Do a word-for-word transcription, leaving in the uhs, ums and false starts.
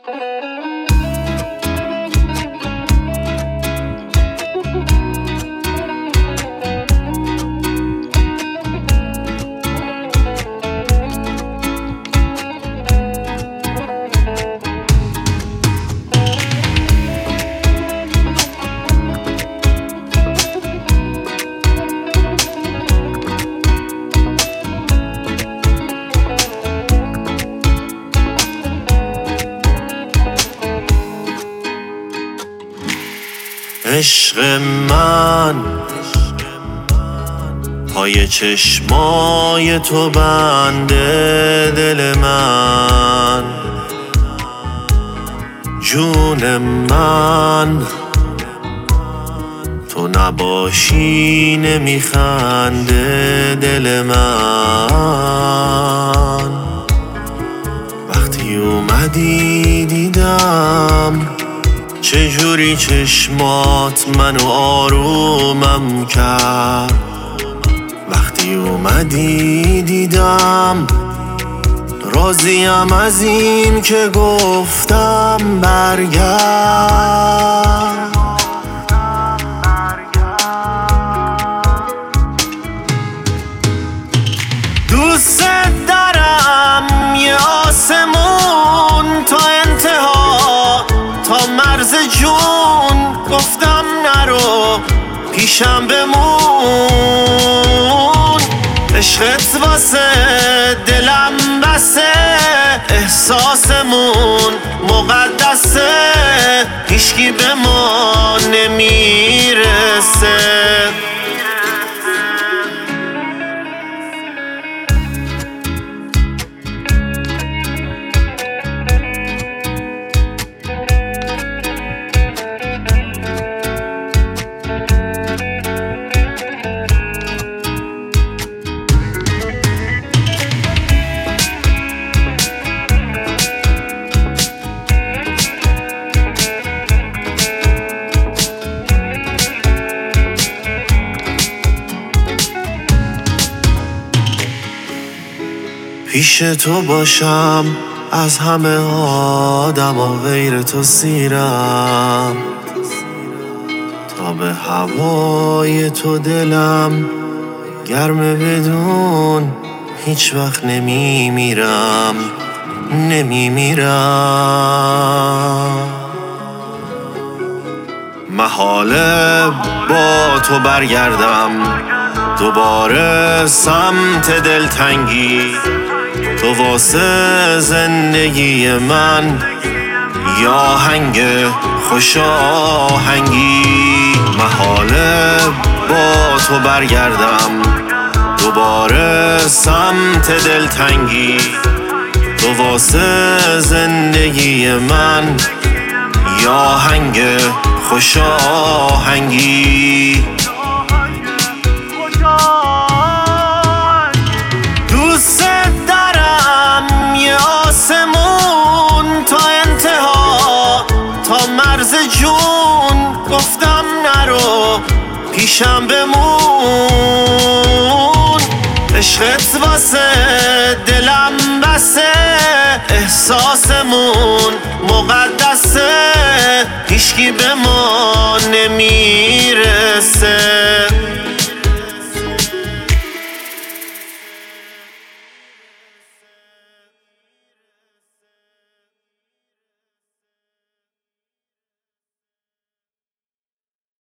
عشق من پای چشمای تو بنده دل من، جون من تو نباشی نمیخنده دل من. وقتی اومدی دیدم چجوری چشمات منو آرومم کرد. وقتی اومدی دیدم راضیم از این که گفتم برگرد. دوست دارم یه آسمون تا انتها، تا مرز جون گفتم نرو پیشم بمون. عشقت واسه دلم بسه، احساسمون مقدسه، هیچکی به ما نمیرسه. پیش تو باشم از همه آدم و غیر تو سیرم، تا به هوای تو دلم گرمه بدون هیچ وقت نمی میرم نمی میرم. محاله با تو برگردم دوباره سمت دلتنگی، تو واسه زندگی من یا آهنگ خوش آهنگی. محاله با تو برگردم دوباره سمت دلتنگی، تو واسه زندگی من یا آهنگ خوش آهنگی. دوست دارم یه آسمون تا انتها، تا مرز جون گفتم نرو پیشم بمون. عشقت واسه دلم بسه، احساسمون مقدسه، هیچکی به ما نمیرسه.